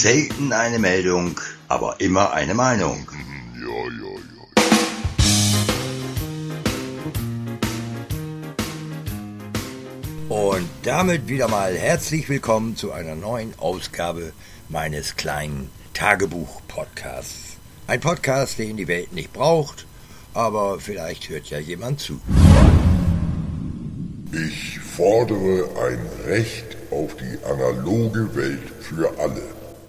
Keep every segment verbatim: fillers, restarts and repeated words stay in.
Selten eine Meldung, aber immer eine Meinung. Ja, ja, ja. Und damit wieder mal herzlich willkommen zu einer neuen Ausgabe meines kleinen Tagebuch-Podcasts. Ein Podcast, den die Welt nicht braucht, aber vielleicht hört ja jemand zu. Ich fordere ein Recht auf die analoge Welt für alle.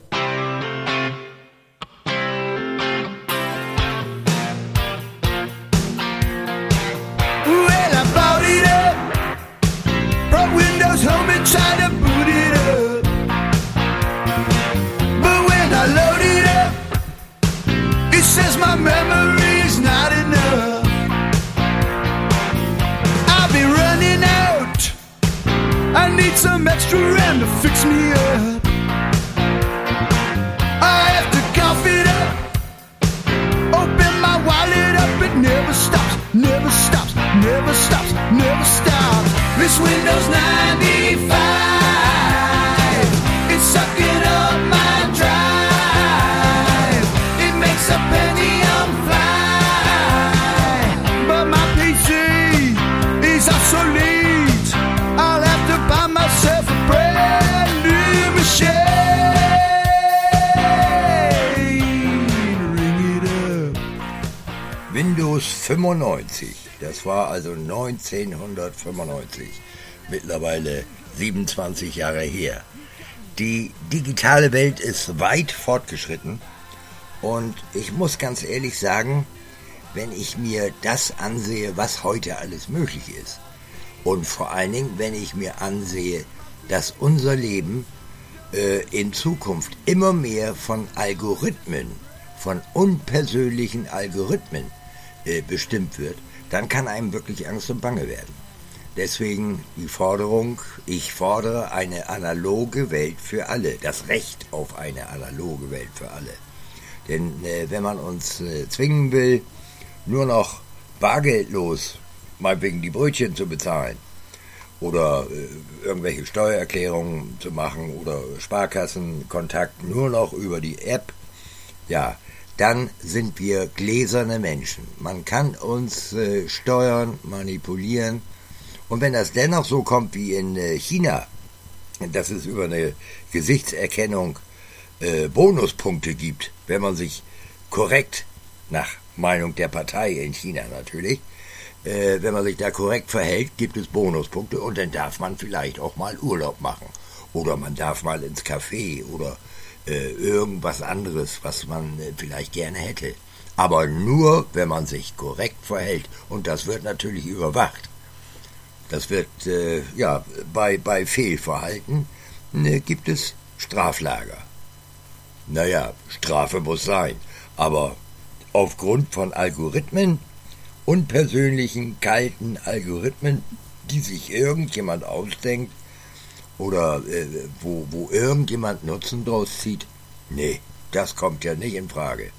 Well, I bought it up from Windows Home and tried to boot it up. But when I load it up, it says my memory's not enough. I'll be running out. I need some extra RAM to fix me up. I have to cough it up. Open my wallet up, it never stops, never stops, never stops, never stops. This Windows ninety-five, it's sucking up my drive. It makes a Pentium fly, but my P C is obsolete. I'll have to buy myself a brand new machine. Windows fünfundneunzig, das war also neunzehnhundertfünfundneunzig, mittlerweile siebenundzwanzig Jahre her. Die digitale Welt ist weit fortgeschritten und ich muss ganz ehrlich sagen, wenn ich mir das ansehe, was heute alles möglich ist und vor allen Dingen, wenn ich mir ansehe, dass unser Leben äh, in Zukunft immer mehr von Algorithmen, von unpersönlichen Algorithmen äh, bestimmt wird, dann kann einem wirklich Angst und Bange werden. Deswegen die Forderung, ich fordere eine analoge Welt für alle, das Recht auf eine analoge Welt für alle. Denn äh, wenn man uns äh, zwingen will, nur noch bargeldlos, meinetwegen die Brötchen zu bezahlen oder äh, irgendwelche Steuererklärungen zu machen oder Sparkassenkontakt nur noch über die App, ja, dann sind wir gläserne Menschen. Man kann uns äh, steuern, manipulieren. Und wenn das dennoch so kommt wie in äh, China, dass es über eine Gesichtserkennung äh, Bonuspunkte gibt, wenn man sich korrekt, nach Meinung der Partei in China natürlich, äh, wenn man sich da korrekt verhält, gibt es Bonuspunkte und dann darf man vielleicht auch mal Urlaub machen. Oder man darf mal ins Café oder irgendwas anderes, was man vielleicht gerne hätte. Aber nur, wenn man sich korrekt verhält. Und das wird natürlich überwacht. Das wird, äh, ja, bei, bei Fehlverhalten äh, gibt es Straflager. Naja, Strafe muss sein. Aber aufgrund von Algorithmen, unpersönlichen, kalten Algorithmen, die sich irgendjemand ausdenkt, oder äh, wo, wo irgendjemand Nutzen draus zieht? Nee, das kommt ja nicht in Frage.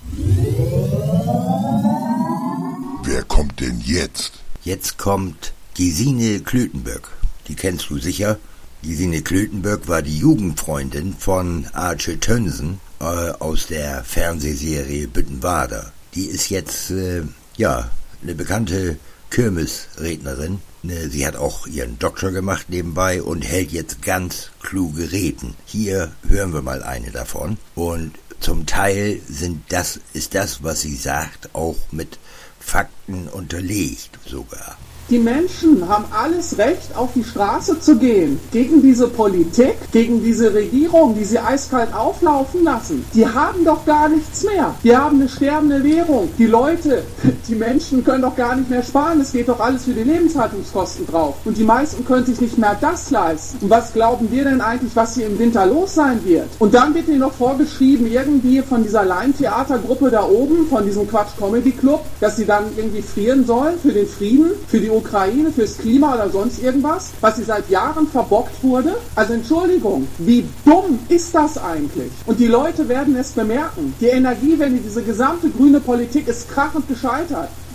Wer kommt denn jetzt? Jetzt kommt Gesine Klötenböck. Die kennst du sicher. Gesine Klötenböck war die Jugendfreundin von Arche Tönsen äh, aus der Fernsehserie Büttenwader. Die ist jetzt, äh, ja, eine bekannte Kirmesrednerin. Sie hat auch ihren Doktor gemacht nebenbei und hält jetzt ganz kluge Reden. Hier hören wir mal eine davon. Und zum Teil sind das, ist das, was sie sagt, auch mit Fakten unterlegt sogar. Die Menschen haben alles Recht, auf die Straße zu gehen. Gegen diese Politik, gegen diese Regierung, die sie eiskalt auflaufen lassen. Die haben doch gar nichts mehr. Die haben eine sterbende Währung. Die Leute, die Menschen können doch gar nicht mehr sparen. Es geht doch alles für die Lebenshaltungskosten drauf. Und die meisten können sich nicht mehr das leisten. Und was glauben wir denn eigentlich, was hier im Winter los sein wird? Und dann wird ihnen noch vorgeschrieben, irgendwie von dieser Laientheatergruppe da oben, von diesem Quatsch-Comedy-Club, dass sie dann irgendwie frieren sollen für den Frieden, für die Ukraine, fürs Klima oder sonst irgendwas, was sie seit Jahren verbockt wurde. Also Entschuldigung, wie dumm ist das eigentlich? Und die Leute werden es bemerken. Die Energiewende, diese gesamte grüne Politik ist krachend gescheitert.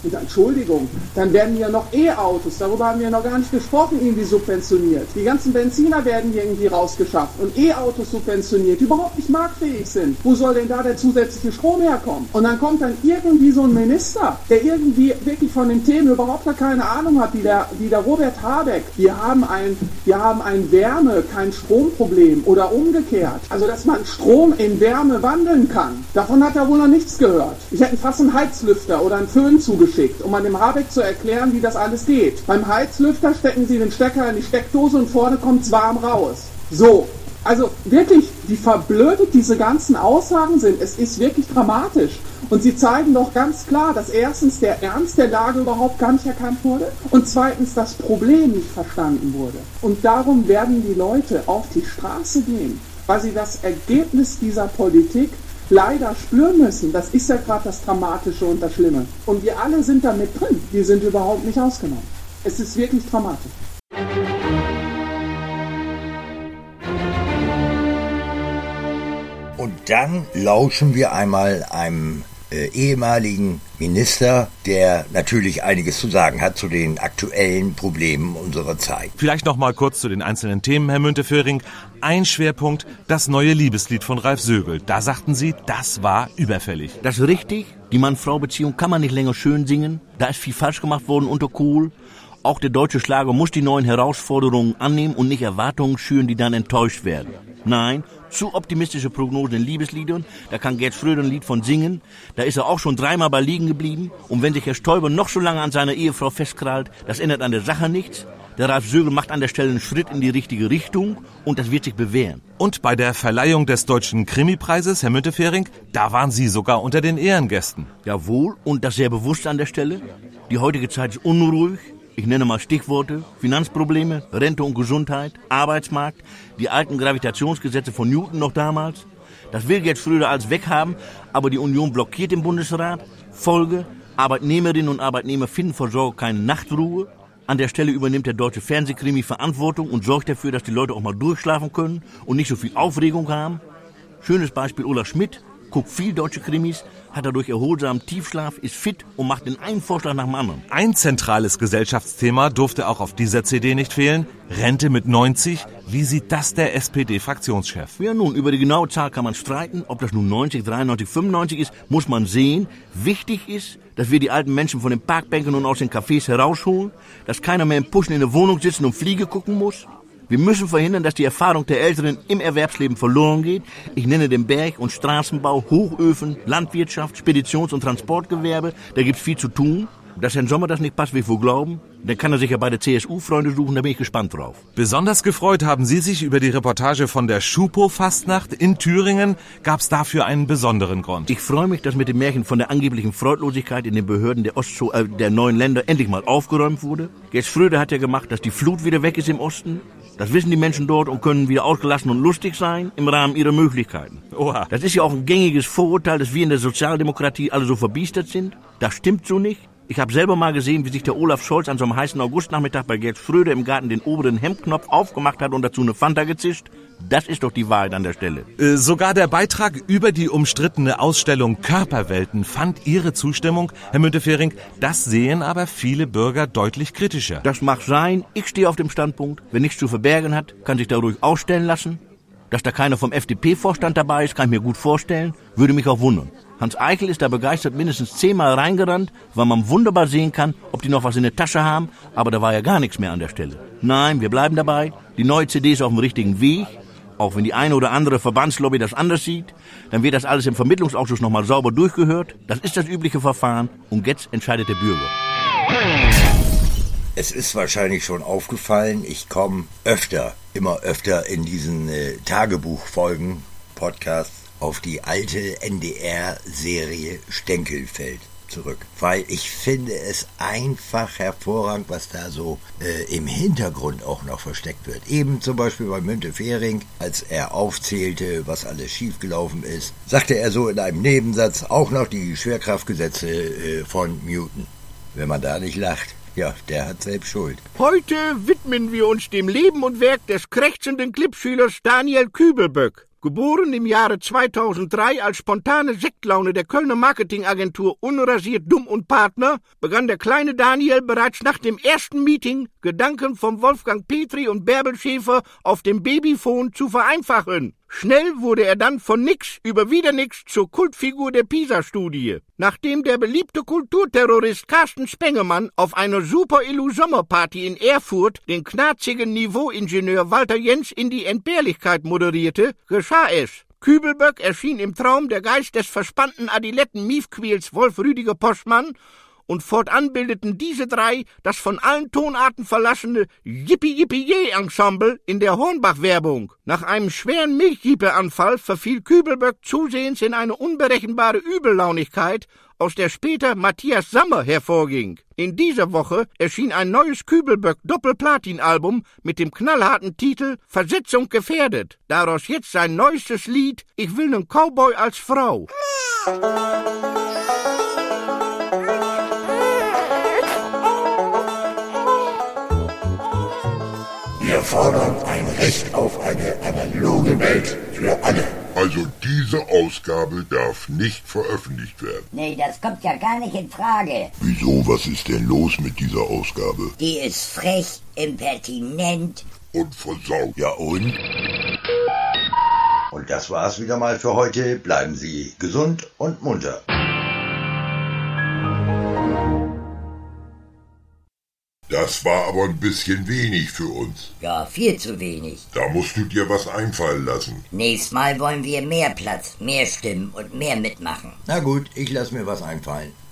Und Entschuldigung, dann werden ja noch E-Autos, darüber haben wir noch gar nicht gesprochen, irgendwie subventioniert. Die ganzen Benziner werden hier irgendwie rausgeschafft und E-Autos subventioniert, die überhaupt nicht marktfähig sind. Wo soll denn da der zusätzliche Strom herkommen? Und dann kommt dann irgendwie so ein Minister, der irgendwie wirklich von den Themen überhaupt gar keine Ahnung hat, wie der, wie der Robert Habeck. Wir haben ein, wir haben ein Wärme-, kein Stromproblem oder umgekehrt. Also, dass man Strom in Wärme wandeln kann. Davon hat er wohl noch nichts gehört. Ich hätte fast einen Heizlüfter oder einen Föhn zugeschickt, um an dem Habeck zu erklären, wie das alles geht. Beim Heizlüfter stecken Sie den Stecker in die Steckdose und vorne kommt's warm raus. So. Also wirklich, wie verblödet diese ganzen Aussagen sind, es ist wirklich dramatisch. Und sie zeigen doch ganz klar, dass erstens der Ernst der Lage überhaupt gar nicht erkannt wurde und zweitens das Problem nicht verstanden wurde. Und darum werden die Leute auf die Straße gehen, weil sie das Ergebnis dieser Politik leider spüren müssen. Das ist ja gerade das Dramatische und das Schlimme. Und wir alle sind da mit drin. Wir sind überhaupt nicht ausgenommen. Es ist wirklich dramatisch. Und dann lauschen wir einmal einem äh, ehemaligen Minister, der natürlich einiges zu sagen hat zu den aktuellen Problemen unserer Zeit. Vielleicht noch mal kurz zu den einzelnen Themen, Herr Müntefering. Ein Schwerpunkt, das neue Liebeslied von Ralf Sögel. Da sagten Sie, das war überfällig. Das ist richtig. Die Mann-Frau-Beziehung kann man nicht länger schön singen. Da ist viel falsch gemacht worden unter Kohl. Auch der deutsche Schlager muss die neuen Herausforderungen annehmen und nicht Erwartungen schüren, die dann enttäuscht werden. Nein, zu optimistische Prognosen in Liebesliedern, da kann Gerd Schröder ein Lied von singen, da ist er auch schon dreimal bei liegen geblieben. Und wenn sich Herr Stoiber noch so lange an seiner Ehefrau festkrallt, das ändert an der Sache nichts. Der Ralf Sögel macht an der Stelle einen Schritt in die richtige Richtung und das wird sich bewähren. Und bei der Verleihung des Deutschen Krimipreises, Herr Müntefering, da waren Sie sogar unter den Ehrengästen. Jawohl, und das sehr bewusst an der Stelle. Die heutige Zeit ist unruhig. Ich nenne mal Stichworte: Finanzprobleme, Rente und Gesundheit, Arbeitsmarkt, die alten Gravitationsgesetze von Newton noch damals. Das will Gerd Schröder als weghaben, aber die Union blockiert den Bundesrat. Folge: Arbeitnehmerinnen und Arbeitnehmer finden vor Sorge keine Nachtruhe. An der Stelle übernimmt der deutsche Fernsehkrimi Verantwortung und sorgt dafür, dass die Leute auch mal durchschlafen können und nicht so viel Aufregung haben. Schönes Beispiel: Ulla Schmidt guckt viel deutsche Krimis, hat dadurch erholsamen Tiefschlaf, ist fit und macht den einen Vorschlag nach dem anderen. Ein zentrales Gesellschaftsthema durfte auch auf dieser C D nicht fehlen: Rente mit neunzig. Wie sieht das der S P D-Fraktionschef? Ja nun, über die genaue Zahl kann man streiten. Ob das nun neunzig, dreiundneunzig, fünfundneunzig ist, muss man sehen. Wichtig ist, dass wir die alten Menschen von den Parkbänken und aus den Cafés herausholen, dass keiner mehr im Puschen in der Wohnung sitzen und Fliege gucken muss. Wir müssen verhindern, dass die Erfahrung der Älteren im Erwerbsleben verloren geht. Ich nenne den Berg- und Straßenbau, Hochöfen, Landwirtschaft, Speditions- und Transportgewerbe. Da gibt's viel zu tun. Dass Herrn Sommer das nicht passt, will ich wohl glauben. Dann kann er sich ja bei der C S U-Freunde suchen, da bin ich gespannt drauf. Besonders gefreut haben Sie sich über die Reportage von der Schupo-Fastnacht in Thüringen. Gab's dafür einen besonderen Grund? Ich freue mich, dass mit dem Märchen von der angeblichen Freudlosigkeit in den Behörden der, Ostzo- äh, der neuen Länder endlich mal aufgeräumt wurde. Gerd Schröder hat ja gemacht, dass die Flut wieder weg ist im Osten. Das wissen die Menschen dort und können wieder ausgelassen und lustig sein im Rahmen ihrer Möglichkeiten. Oha. Das ist ja auch ein gängiges Vorurteil, dass wir in der Sozialdemokratie alle so verbiestert sind. Das stimmt so nicht. Ich habe selber mal gesehen, wie sich der Olaf Scholz an so einem heißen Augustnachmittag bei Gerd Schröder im Garten den oberen Hemdknopf aufgemacht hat und dazu eine Fanta gezischt. Das ist doch die Wahrheit an der Stelle. Äh, sogar der Beitrag über die umstrittene Ausstellung Körperwelten fand Ihre Zustimmung, Herr Müntefering. Das sehen aber viele Bürger deutlich kritischer. Das mag sein. Ich stehe auf dem Standpunkt, wer nichts zu verbergen hat, kann sich da ruhig ausstellen lassen. Dass da keiner vom F D P-Vorstand dabei ist, kann ich mir gut vorstellen. Würde mich auch wundern. Hans Eichel ist da begeistert mindestens zehnmal reingerannt, weil man wunderbar sehen kann, ob die noch was in der Tasche haben. Aber da war ja gar nichts mehr an der Stelle. Nein, wir bleiben dabei. Die neue C D ist auf dem richtigen Weg. Auch wenn die eine oder andere Verbandslobby das anders sieht, dann wird das alles im Vermittlungsausschuss nochmal sauber durchgehört. Das ist das übliche Verfahren und jetzt entscheidet der Bürger. Es ist wahrscheinlich schon aufgefallen, ich komme öfter, immer öfter in diesen äh, Tagebuchfolgen, Podcasts, auf die alte N D R-Serie Stenkelfeld zurück. Weil ich finde es einfach hervorragend, was da so äh, im Hintergrund auch noch versteckt wird. Eben zum Beispiel bei Müntefering, als er aufzählte, was alles schiefgelaufen ist, sagte er so in einem Nebensatz auch noch die Schwerkraftgesetze äh, von Newton. Wenn man da nicht lacht, ja, der hat selbst Schuld. Heute widmen wir uns dem Leben und Werk des krächzenden Klippschülers Daniel Kübelböck. Geboren im Jahre zweitausenddrei als spontane Sektlaune der Kölner Marketingagentur Unrasiert Dumm und Partner, begann der kleine Daniel bereits nach dem ersten Meeting, Gedanken von Wolfgang Petri und Bärbel Schäfer auf dem Babyphone zu vereinfachen. Schnell wurde er dann von nix über wieder nix zur Kultfigur der PISA-Studie. Nachdem der beliebte Kulturterrorist Carsten Spengemann auf einer Super-Illu-Sommerparty in Erfurt den knarzigen Niveauingenieur Walter Jens in die Entbehrlichkeit moderierte, geschah es. Kübelböck erschien im Traum der Geist des verspannten Adiletten Miefquäls Wolf Rüdiger Postmann, und fortan bildeten diese drei das von allen Tonarten verlassene Yippie-Yippie-Yay-Ensemble in der Hornbach-Werbung. Nach einem schweren Milchjiepe-Anfall verfiel Kübelböck zusehends in eine unberechenbare Übellaunigkeit, aus der später Matthias Sammer hervorging. In dieser Woche erschien ein neues Kübelböck-Doppel-Platin-Album mit dem knallharten Titel Versetzung gefährdet. Daraus jetzt sein neuestes Lied Ich will nen Cowboy als Frau. Wir fordern ein Recht auf eine analoge Welt für alle. Also diese Ausgabe darf nicht veröffentlicht werden. Nee, das kommt ja gar nicht in Frage. Wieso, was ist denn los mit dieser Ausgabe? Die ist frech, impertinent. Und versaut. Ja und? Und das war's wieder mal für heute. Bleiben Sie gesund und munter. Das war aber ein bisschen wenig für uns. Ja, viel zu wenig. Da musst du dir was einfallen lassen. Nächstes Mal wollen wir mehr Platz, mehr Stimmen und mehr mitmachen. Na gut, ich lass mir was einfallen.